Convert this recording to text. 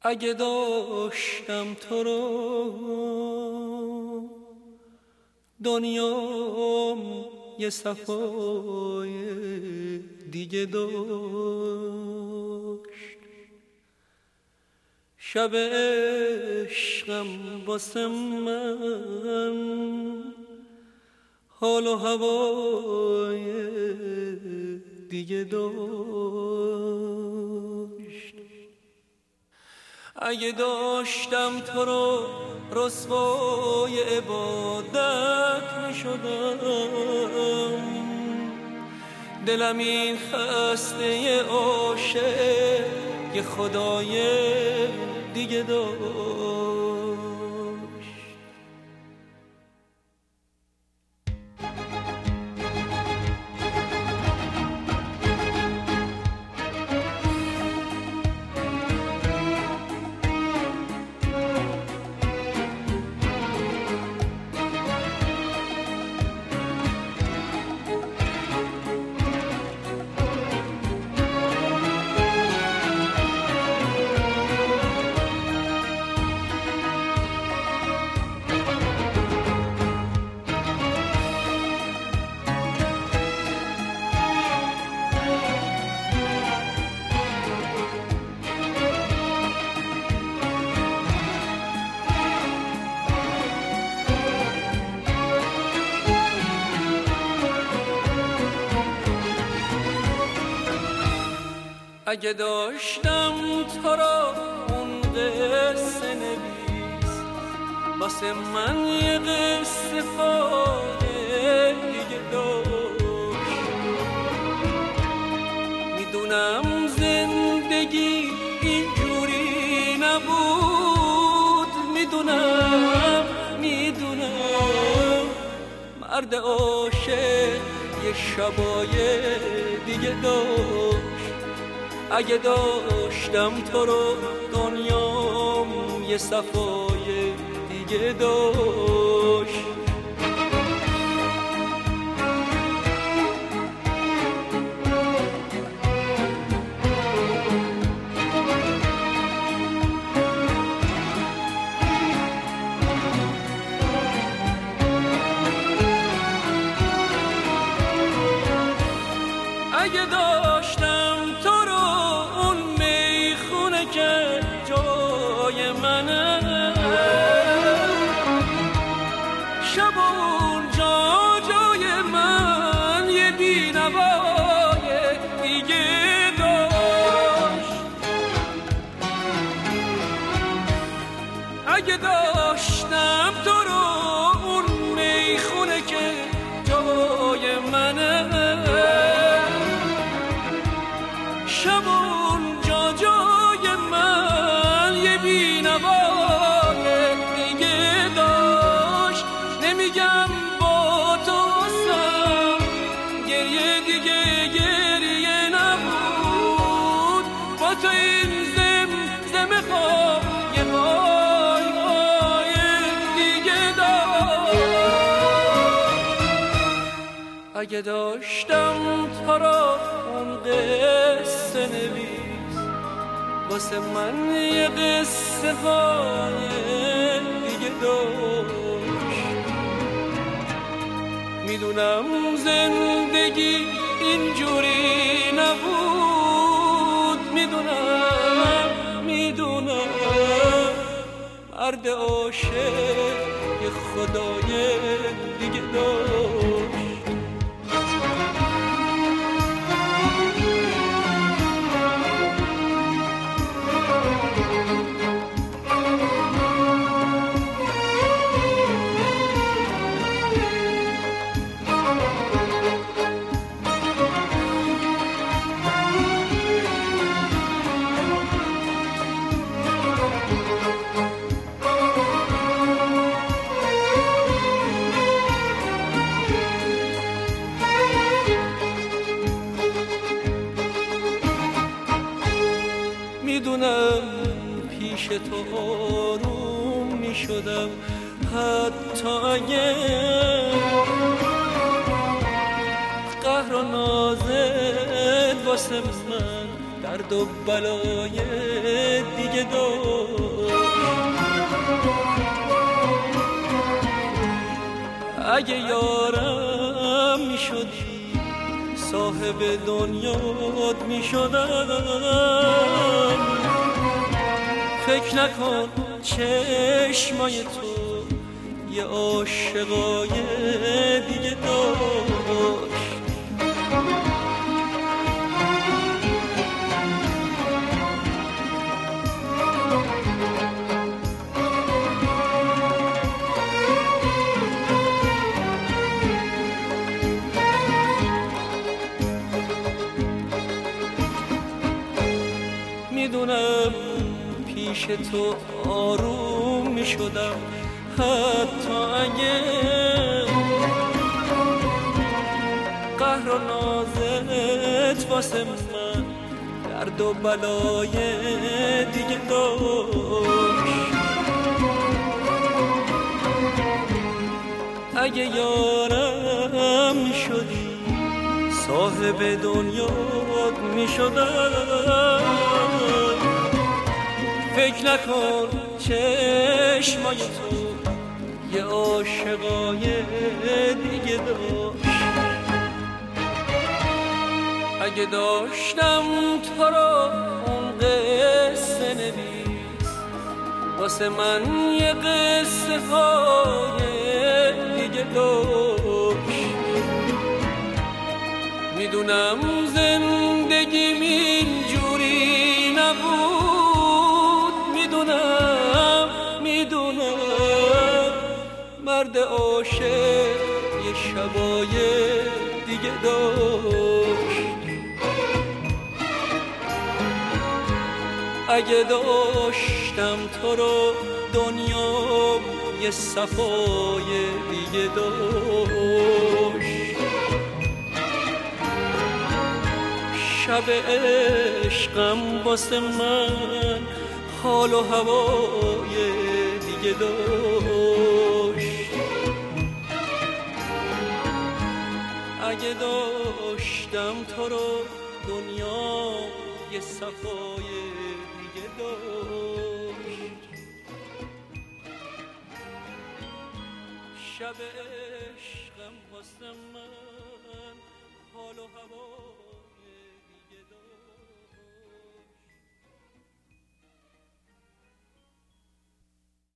اگه داشتم تو رو دنیام یه صفای دیگه داشت. شب عشقم واسه من حال و هوای دیگه داشت. اگه داشتم تو رو رسوای عبادت می شدم، دلم این خسته عاشق یه خدای دیگه داشت. اگه داشتم تو را اون قصه نویس واسه من یه قصه خاله دیگه داشت. میدونم زندگی اینجوری نبود، میدونم مرد عاشق یه شبای دیگه داشت. اگه داشتم تو رو دنیام یه صفای دیگه داشت. اگه داشتم تو رو اون میخونه که جای منه، شب اونجا جای من یه بینوای دیگه داشت. اگه داشتم تو رو اون میخونه که جای منه، شب اونجا جای من یه بینوای دیگه داشت. نمیگم با تو هستم گریه دیگه گریه نبود، با تو این زم خواب یه پای دیگه داشت. اگه داشتم تو را اون قصه نویس واسه من یه قصه های دیگه داشت. میدونم زندگی اینجوری نبود، میدونم مرد عاشق یه خدای دیگه داشت. میدونم پیش تو آروم میشدم حتی اگه قهر و نازت واسه من درد و بلای دیگه داشت. اگه یارم میشدی صاحب دنیات میشدم. فکر نکن چشمای تو یه عاشقای دیگه داشت. میدونم پیش تو آروم میشدم، حتی اگه قهر و نازت واسه من درد و بلای دیگه داشت. اگه یارم میشدی صاحب دنیات میشدم. فکر نکن چشمای تو یه عاشقای دیگه داشت. اگه داشتم تو رو اون قصه نویس واسه من یه قصه های دیگه داشت. میدونم زندگیم اینجوری نبود، میدونم مرد عاشق یه شبای دیگه داشت. اگه داشتم تو رو دنیا یه صفای دیگه داشت. شب عشقم واسه من حال و هوای دیگه داشت. اگه داشتم تو رو دنیا یه صفای دیگه داشت. شب عشقم واسه من حال و هوای